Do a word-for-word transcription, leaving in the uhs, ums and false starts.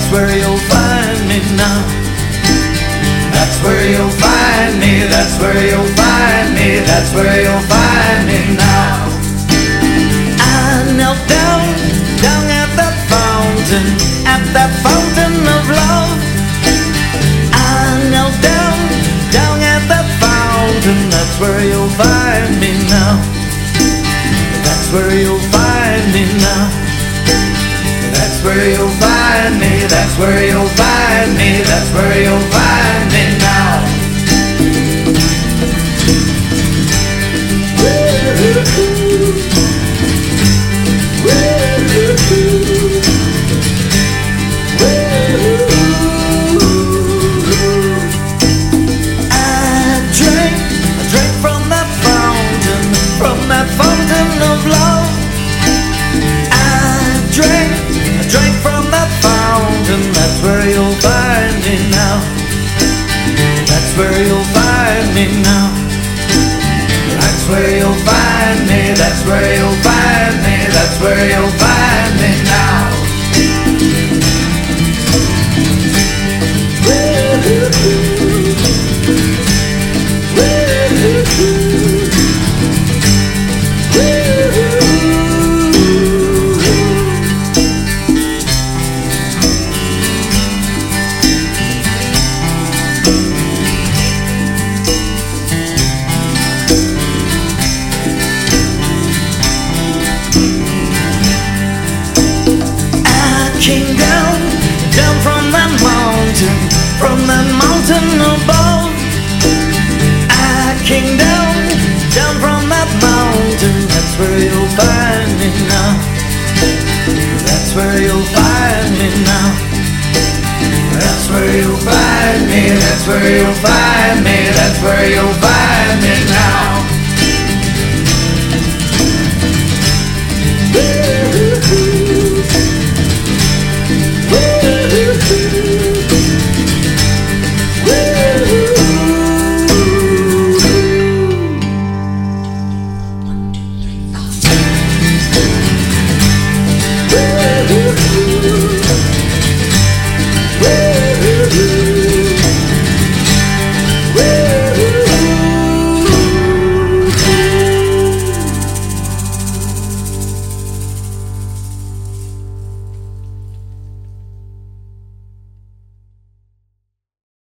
That's where you'll find me now. That's where you'll find me. That's where you'll find me. That's where you'll find me now. I knelt down, down at that fountain, at that fountain of love. I knelt down, down at that fountain. That's where you'll find me now. That's where you'll find me now. That's where you'll find me. That's where you'll find me. That's where you'll find me now. I drank, I drank from that fountain, from that fountain of love. I drank, I drank from that fountain. That's where you'll find me now. That's where you'll find me now. That's where you'll find me. That's where you'll find me. That's where you'll find me now. Came down, down from that mountain, from that mountain above. I came down, down from that mountain. That's where you'll find me now. That's where you'll find me now. That's where you'll find me. That's where you'll find me. That's where you'll find me.